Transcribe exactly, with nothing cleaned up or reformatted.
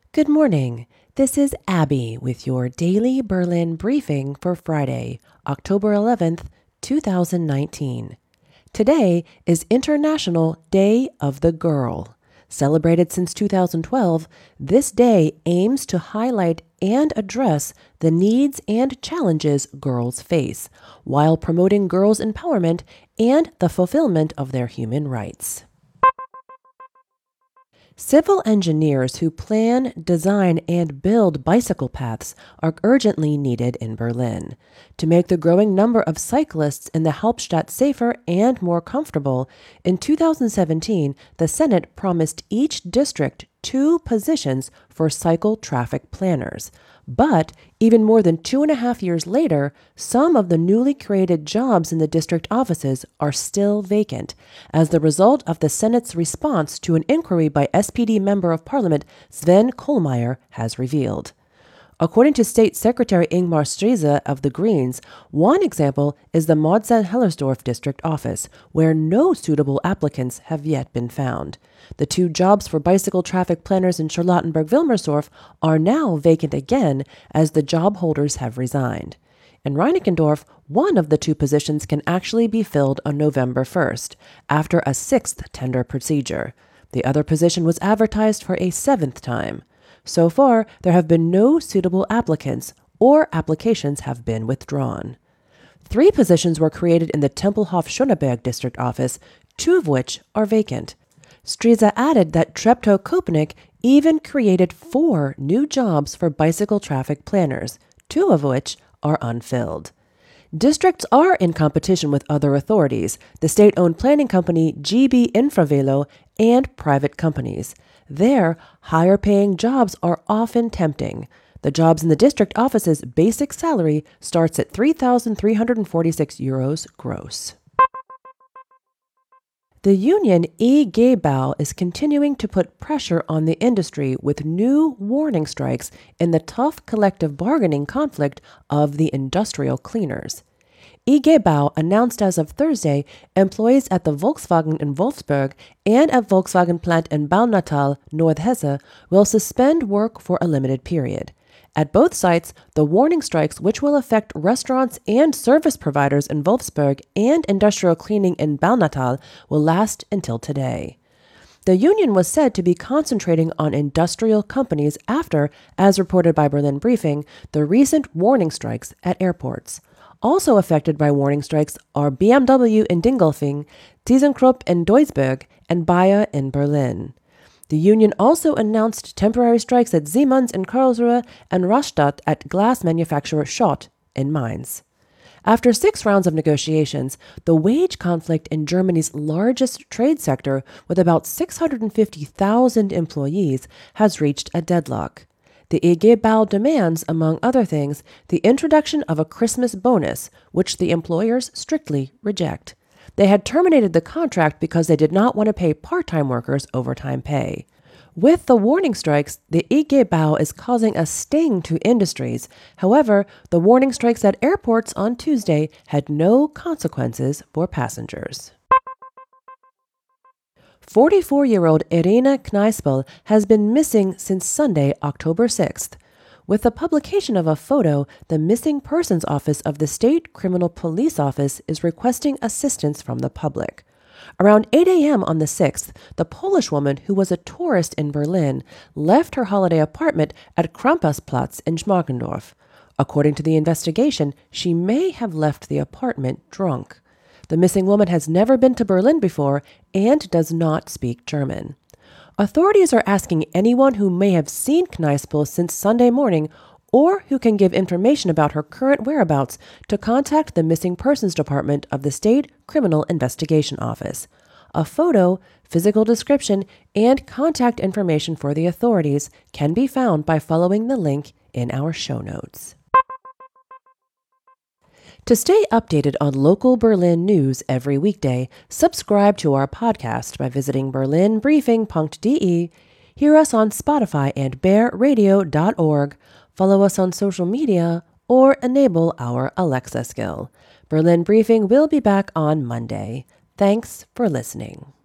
Good morning. This is Abby with your daily Berlin briefing for Friday, October eleventh, two thousand nineteen. Today is International Day of the Girl. Celebrated since two thousand twelve, this day aims to highlight and address the needs and challenges girls face, while promoting girls' empowerment and the fulfillment of their human rights. Civil engineers who plan, design, and build bicycle paths are urgently needed in Berlin. To make the growing number of cyclists in the Hauptstadt safer and more comfortable, in two thousand seventeen, the Senate promised each district two positions for cycle traffic planners. But even more than two and a half years later, some of the newly created jobs in the district offices are still vacant, as the result of the Senate's response to an inquiry by S P D Member of Parliament Sven Kohlmeier has revealed. According to State Secretary Ingmar Strize of the Greens, one example is the Maudslin-Hellersdorf district office, where no suitable applicants have yet been found. The two jobs for bicycle traffic planners in Charlottenburg-Wilmersdorf are now vacant again, as the job holders have resigned. In Reinickendorf, one of the two positions can actually be filled on November first, after a sixth tender procedure. The other position was advertised for a seventh time. So far, there have been no suitable applicants, or applications have been withdrawn. Three positions were created in the Tempelhof-Schöneberg district office, two of which are vacant. Strize added that Treptow-Köpenick even created four new jobs for bicycle traffic planners, two of which are unfilled. Districts are in competition with other authorities, the state-owned planning company G B Infravelo, and private companies. There, higher-paying jobs are often tempting. The jobs in the district office's basic salary starts at three thousand three hundred forty-six euros gross. The union I G Bau is continuing to put pressure on the industry with new warning strikes in the tough collective bargaining conflict of the industrial cleaners. I G Bau announced as of Thursday employees at the Volkswagen in Wolfsburg and at Volkswagen plant in Baunatal, North Hesse, will suspend work for a limited period. At both sites, the warning strikes, which will affect restaurants and service providers in Wolfsburg and industrial cleaning in Baunatal, will last until today. The union was said to be concentrating on industrial companies after, as reported by Berlin Briefing, the recent warning strikes at airports. Also affected by warning strikes are B M W in Dingolfing, ThyssenKrupp in Duisburg, and Bayer in Berlin. The union also announced temporary strikes at Siemens in Karlsruhe and Rastatt at glass manufacturer Schott in Mainz. After six rounds of negotiations, the wage conflict in Germany's largest trade sector, with about six hundred fifty thousand employees, has reached a deadlock. The I G Bau demands, among other things, the introduction of a Christmas bonus, which the employers strictly reject. They had terminated the contract because they did not want to pay part-time workers overtime pay. With the warning strikes, the I G Bau is causing a sting to industries. However, the warning strikes at airports on Tuesday had no consequences for passengers. forty-four-year-old Irina Kneispel has been missing since Sunday, October sixth. With the publication of a photo, the Missing Persons Office of the State Criminal Police Office is requesting assistance from the public. Around eight a.m. on the sixth, the Polish woman, who was a tourist in Berlin, left her holiday apartment at Krampersplatz in Schmargendorf. According to the investigation, she may have left the apartment drunk. The missing woman has never been to Berlin before and does not speak German. Authorities are asking anyone who may have seen Kneispel since Sunday morning or who can give information about her current whereabouts to contact the Missing Persons Department of the State Criminal Investigation Office. A photo, physical description, and contact information for the authorities can be found by following the link in our show notes. To stay updated on local Berlin news every weekday, subscribe to our podcast by visiting berlin briefing dot d e, hear us on Spotify and bear radio dot org, follow us on social media, or enable our Alexa skill. Berlin Briefing will be back on Monday. Thanks for listening.